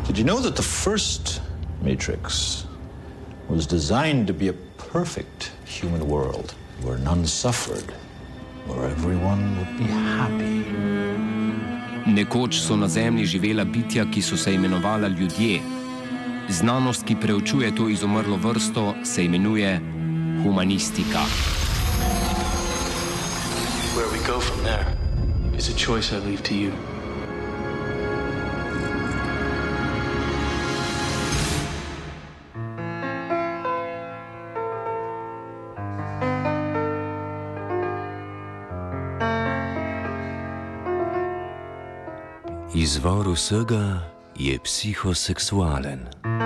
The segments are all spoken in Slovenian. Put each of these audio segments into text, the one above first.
Did you know that the first Matrix was designed to be a perfect human world where none suffered, where everyone would be happy? Nekoč so na Zemlji živela bitja, ki so se imenovala ljudje. Znanost, ki preučuje to izumrlo vrsto, se imenuje humanistika. Where we go from there is a choice I leave to you. Izvor vsega je psihoseksualen.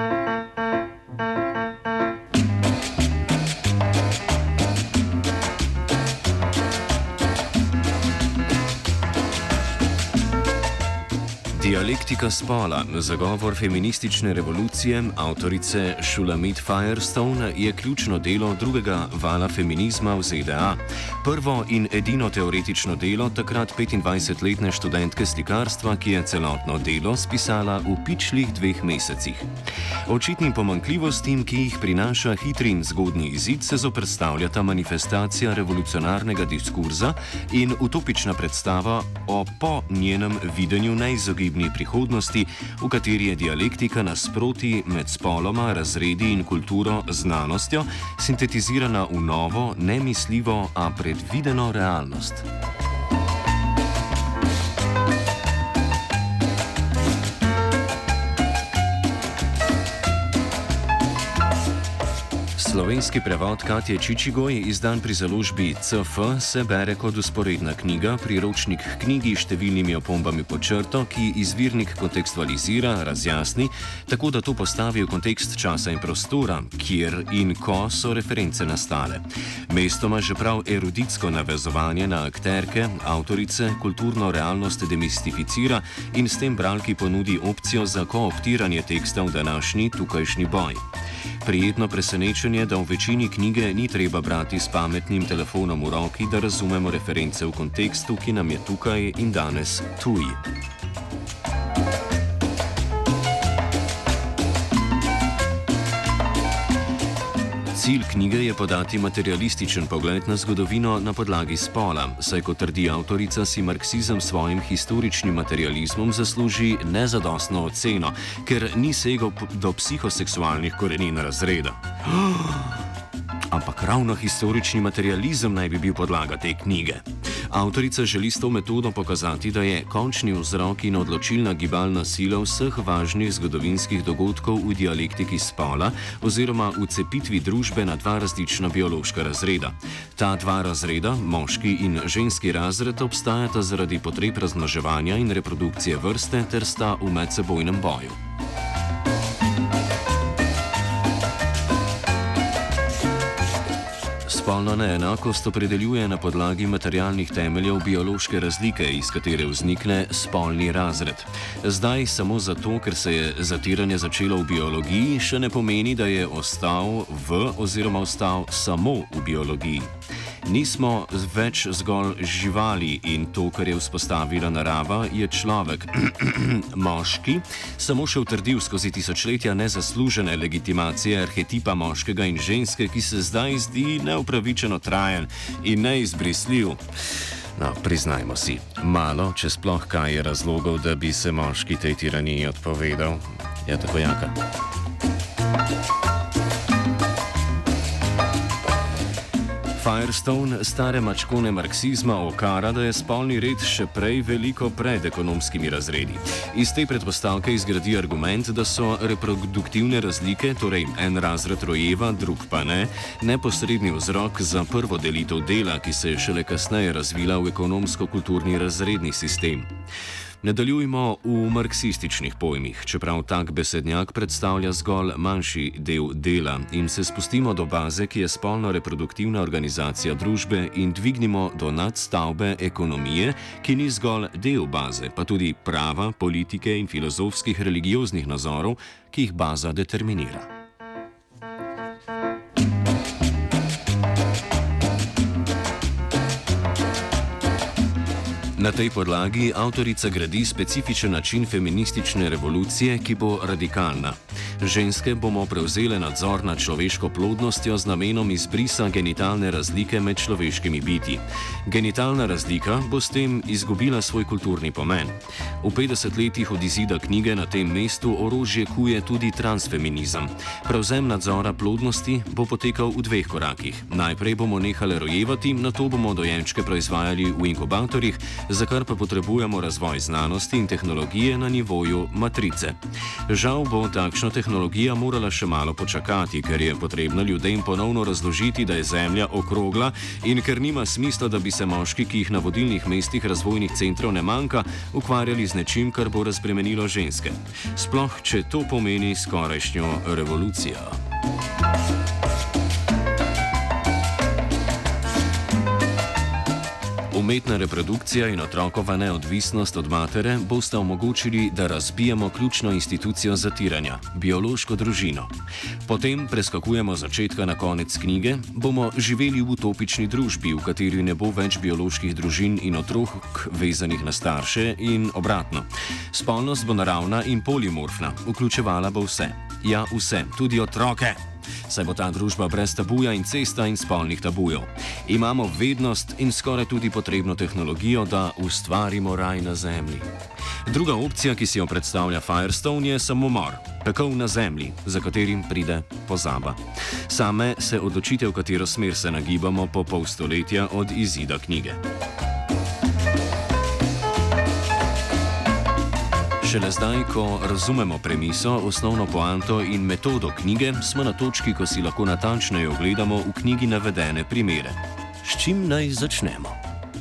Dialektika spola, zagovor feministične revolucije avtorice Shulamit Firestone, je ključno delo drugega vala feminizma v ZDA. Prvo in edino teoretično delo takrat 25-letne študentke slikarstva, ki je celotno delo spisala v pičlih 2 mesecih. Očitnim pomanjkljivostim, ki jih prinaša hitri in zgodnji izid, se zoperstavljata manifestacija revolucionarnega diskurza in utopična predstava o po njenem videnju neizogibni prihodnosti, v kateri je dialektika nasproti med spoloma, razredi in kulturo znanostjo sintetizirana v novo, nemisljivo, a predvideno realnost. Slovenski prevod Katje Čičigoj, izdan pri založbi CF, se bere kot vzporedna knjiga, priročnik k knjigi s številnimi opombami pod črto, ki izvirnik kontekstualizira, razjasni, tako da to postavi v kontekst časa in prostora, kjer in ko so reference nastale. Mestoma že prav eruditsko navezovanje na akterke, avtorice, kulturno realnost demistificira in s tem bralki ponudi opcijo za kooptiranje teksta v današnji tukajšnji boj. Prijetno presenečenje, da v večini knjige ni treba brati s pametnim telefonom v roki, da razumemo reference v kontekstu, ki nam je tukaj in danes tuj. Cilj knjige je podati materialističen pogled na zgodovino na podlagi spola, saj kot trdi avtorica si marksizem s svojim historičnim materializmom zasluži nezadostno oceno, ker ni segel do psihoseksualnih korenin razreda. Ampak ravno historični materializem naj bi bil podlaga te knjige. Avtorica želi s to metodo pokazati, da je končni vzrok in odločilna gibalna sila vseh važnih zgodovinskih dogodkov v dialektiki spola oziroma v cepitvi družbe na 2 različna biološka razreda. Ta 2 razreda, moški in ženski razred, obstajata zaradi potreb razmnoževanja in reprodukcije vrste ter sta v medsebojnem boju. Spolna neenakost opredeljuje na podlagi materialnih temeljev biološke razlike, iz katere vznikne spolni razred. Zdaj samo zato, ker se je zatiranje začelo v biologiji, še ne pomeni, da je ostal samo v biologiji. Nismo več zgolj živali in to, kar je vzpostavila narava, je človek, moški, samo še utrdil skozi tisočletja nezaslužene legitimacije arhetipa moškega in ženske, ki se zdaj zdi neupravičeno trajen in neizbrisljiv. No, priznajmo si, malo, če sploh kaj je razlogov, da bi se moški tej tiraniji odpovedal. Ja, tako jaka. Firestone stare mačkone marksizma okara, da je spolni red še prej veliko pred ekonomskimi razredi. Iz te predpostavke izgradi argument, da so reproduktivne razlike, torej en razred rojeva, drug pa ne, neposredni vzrok za prvo delitev dela, ki se je šele kasneje razvila v ekonomsko-kulturni razredni sistem. Nadaljujmo v marksističnih pojmih, čeprav tak besednjak predstavlja zgolj manjši del dela, in se spustimo do baze, ki je spolno-reproduktivna organizacija družbe, in dvignimo do nadstavbe ekonomije, ki ni zgolj del baze, pa tudi prava, politike in filozofskih religioznih nazorov, ki jih baza determinira. Na tej podlagi avtorica gradi specifičen način feministične revolucije, ki bo radikalna. Ženske bomo prevzele nadzor nad človeško plodnostjo z namenom izbrisa genitalne razlike med človeškimi bitji. Genitalna razlika bo s tem izgubila svoj kulturni pomen. V 50 letih od izida knjige na tem mestu orožje kuje tudi transfeminizem. Prevzem nadzora plodnosti bo potekal v dveh korakih. Najprej bomo nehali rojevati, nato bomo dojenčke proizvajali v inkubatorjih, za kar pa potrebujemo razvoj znanosti in tehnologije na nivoju matrice. Žal bo takšna tehnologija morala še malo počakati, ker je potrebno ljudem ponovno razložiti, da je Zemlja okrogla in ker nima smisla, da bi se moški, ki jih na vodilnih mestih razvojnih centrov ne manjka, ukvarjali z nečim, kar bo razbremenilo ženske. Sploh, če to pomeni skorajšnjo revolucijo. Umetna reprodukcija in otrokova neodvisnost od matere bosta omogočili, da razbijemo ključno institucijo zatiranja – biološko družino. Potem preskakujemo začetka na konec knjige, bomo živeli v utopični družbi, v kateri ne bo več bioloških družin in otrok vezanih na starše in obratno. Spolnost bo naravna in polimorfna, vključevala bo vse. Ja, vse, tudi otroke. Saj bo ta družba brez tabuja in cesta in spolnih tabujev. Imamo vednost in skoraj tudi potrebno tehnologijo, da ustvarimo raj na Zemlji. Druga opcija, ki si jo predstavlja Firestone, je samomor, pekel na Zemlji, za katerim pride pozaba. Same se odločite, v katero smer se nagibamo po pol stoletja od izida knjige. Šele zdaj, ko razumemo premiso, osnovno poanto in metodo knjige, smo na točki, ko si lahko natančneje ogledamo v knjigi navedene primere. S čim naj začnemo?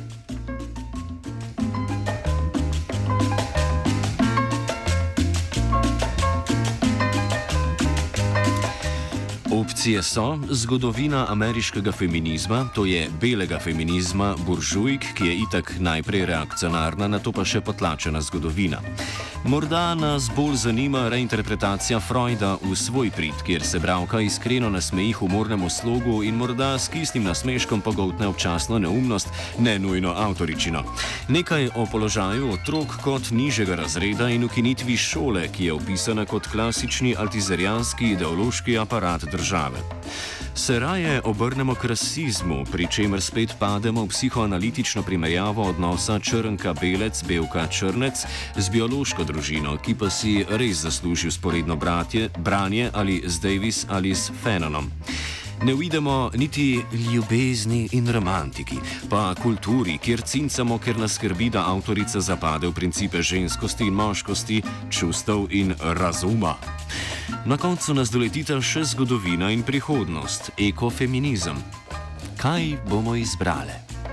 Opcije so zgodovina ameriškega feminizma, to je belega feminizma buržujk, ki je itak najprej reakcionarna, nato pa še potlačena zgodovina. Morda nas bolj zanima reinterpretacija Freuda v svoj prid, kjer se bralka iskreno nasmeji humornemu slogu in morda s kislim nasmeškom pogoltne občasno neumnost, ne nujno avtoričino. Nekaj o položaju otrok kot nižjega razreda in ukinitvi šole, ki je opisana kot klasični altizerijanski ideološki aparat države. Se raje obrnemo k rasizmu, pri čemer spet pademo v psihoanalitično primerjavo odnosa črnka-belec, belka-črnec z biološko družino, ki pa si res zasluži vzporedno branje ali z Davis ali s Fanonom. Ne uidemo niti ljubezni in romantiki, pa kulturi, kjer cincamo, ker nas skrbi, da avtorica zapade v principe ženskosti in moškosti, čustev in razuma. Na koncu nas doletita še zgodovina in prihodnost, ekofeminizem. Kaj bomo izbrale?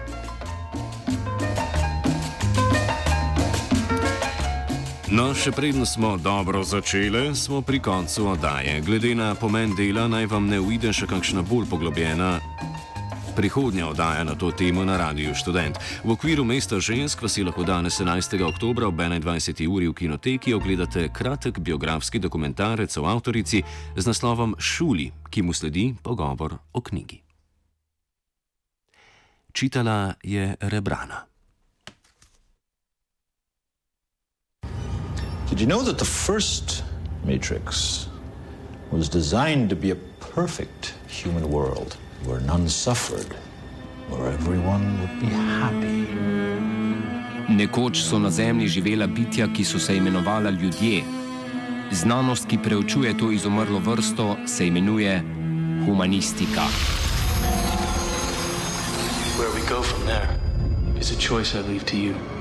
No, še preden smo dobro začeli, smo pri koncu oddaje. Glede na pomen dela naj vam ne uide še kakšna bolj poglobljena prihodnja oddaja na to temo na Radiu Študent. V okviru Mesta žensk vas je lahko danes 11. oktobra ob 21. uri v Kinoteki ogledate kratek biografski dokumentarec o avtorici z naslovom Šuli, ki mu sledi pogovor o knjigi. Čitala je Rebrana. Did you know that the first Matrix was designed to be a perfect human world where none suffered, where everyone would be happy? Nekoč so na Zemlji živela bitja, ki so se imenovala ljudje. Znanost, ki preučuje to izumrlo vrsto, se imenuje humanistika. Where we go from there is a choice I leave to you.